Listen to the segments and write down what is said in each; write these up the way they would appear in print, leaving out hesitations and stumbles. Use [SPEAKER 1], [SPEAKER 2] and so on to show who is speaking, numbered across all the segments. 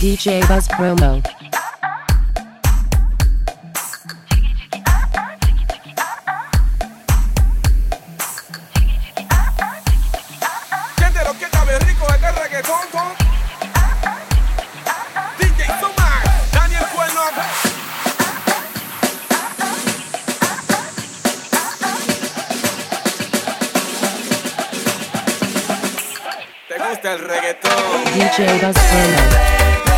[SPEAKER 1] DJ Buzz Promo.
[SPEAKER 2] Gente, lo que sabe rico es el reggaetón con DJ Somar, Daniel Cuerno. ¿Te gusta el reggaetón?
[SPEAKER 1] DJ Buzz Promo.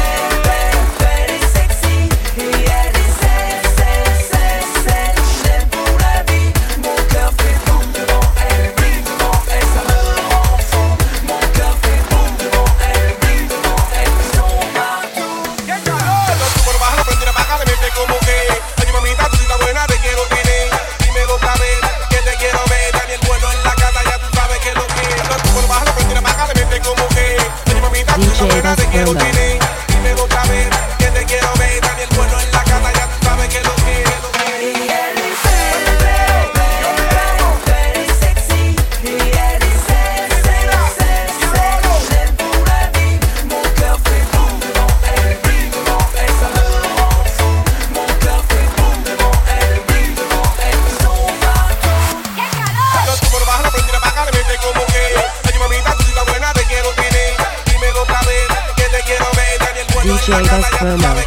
[SPEAKER 1] DJ Buzz Promo.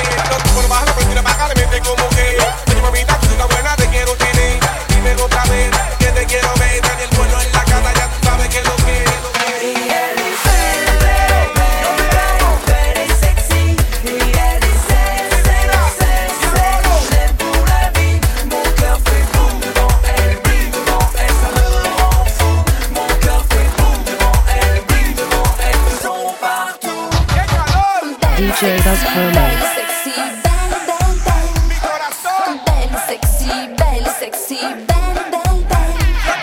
[SPEAKER 1] DJ Buzz Promo.
[SPEAKER 3] Sexy, bang, bang, bang.
[SPEAKER 2] Mi corazón.
[SPEAKER 3] Belly sexy, bang, bang, bang.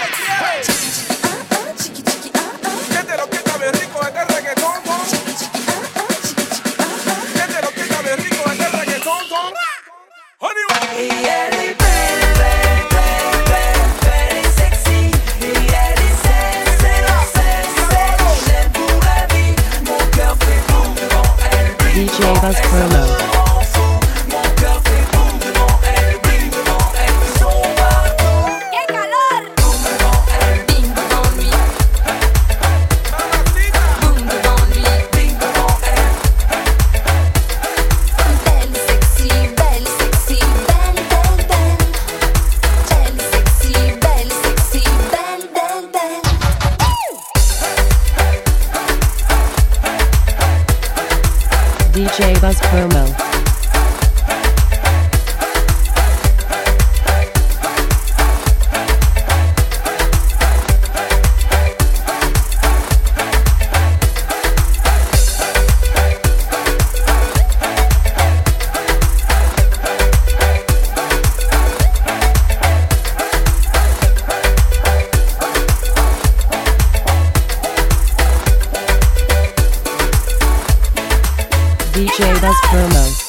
[SPEAKER 3] Chiqui, chiqui,
[SPEAKER 2] Gente, lo que sabe rico es el reggaetón con Gente, lo que sabe rico es el reggaetón con Honeywell.
[SPEAKER 1] DJ Buzz Promo.
[SPEAKER 3] ¡Qué calor! Bing bong me,
[SPEAKER 2] Mamacita.
[SPEAKER 3] boom bong me. Belly sexy, bang, bang, bang. Belly sexy, bang, bang, bang.
[SPEAKER 1] DJ Buzz Promo. DJ Buzz Promo.